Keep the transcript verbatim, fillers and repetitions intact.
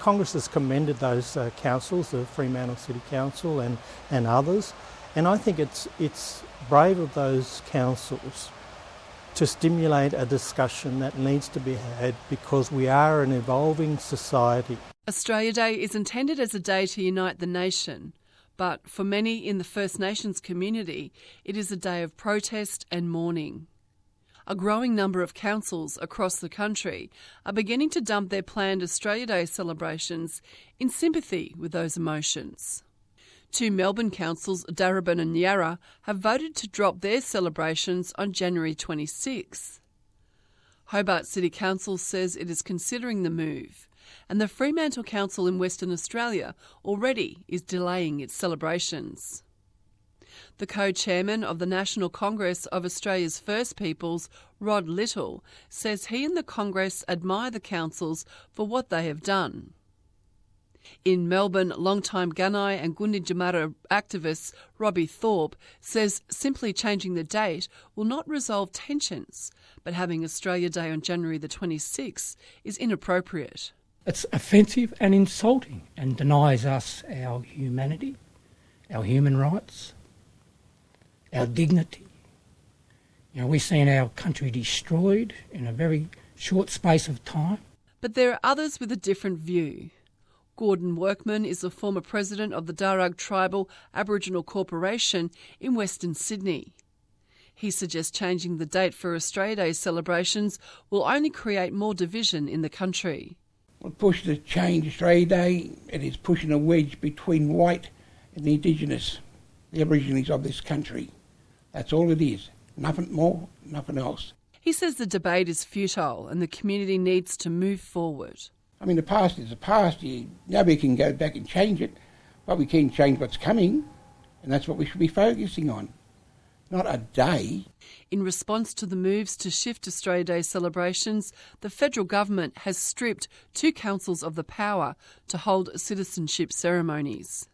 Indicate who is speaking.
Speaker 1: Congress has commended those uh, councils, the Fremantle City Council and, and others, and I think it's it's brave of those councils to stimulate a discussion that needs to be had because we are an evolving society.
Speaker 2: Australia Day is intended as a day to unite the nation, but for many in the First Nations community, it is a day of protest and mourning. A growing number of councils across the country are beginning to dump their planned Australia Day celebrations in sympathy with those emotions. Two Melbourne councils, Darebin and Yarra, have voted to drop their celebrations on January twenty-sixth. Hobart City Council says it is considering the move, and the Fremantle Council in Western Australia already is delaying its celebrations. The co-chairman of the National Congress of Australia's First Peoples, Rod Little, says he and the Congress admire the councils for what they have done. In Melbourne, longtime Gunai and Gunditjmara activist Robbie Thorpe says simply changing the date will not resolve tensions, but having Australia Day on January the twenty-sixth is inappropriate.
Speaker 3: It's offensive and insulting and denies us our humanity, our human rights, our dignity. You know, we've seen our country destroyed in a very short space of time.
Speaker 2: But there are others with a different view. Gordon Workman is the former president of the Darug Tribal Aboriginal Corporation in Western Sydney. He suggests changing the date for Australia Day celebrations will only create more division in the country.
Speaker 4: Well, push to change Australia Day, it is pushing a wedge between white and the Indigenous, the Aborigines of this country. That's all it is. Nothing more, nothing else.
Speaker 2: He says the debate is futile and the community needs to move forward.
Speaker 4: I mean, the past is the past. You, nobody can go back and change it, but we can change what's coming, and that's what we should be focusing on, not a day.
Speaker 2: In response to the moves to shift Australia Day celebrations, the federal government has stripped two councils of the power to hold citizenship ceremonies.